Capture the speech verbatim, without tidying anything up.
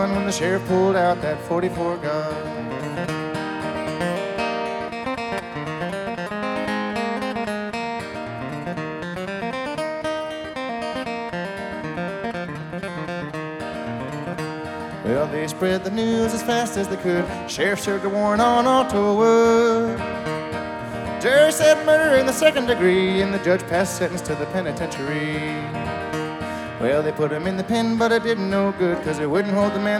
when the sheriff pulled out that forty-four gun. Well, they spread the news as fast as they could. Sheriff served a warrant on Otto Wood. Jury said murder in the second degree, and the judge passed sentence to the penitentiary. Well, they put him in the pen, but it didn't no good, 'cause they wouldn't hold the man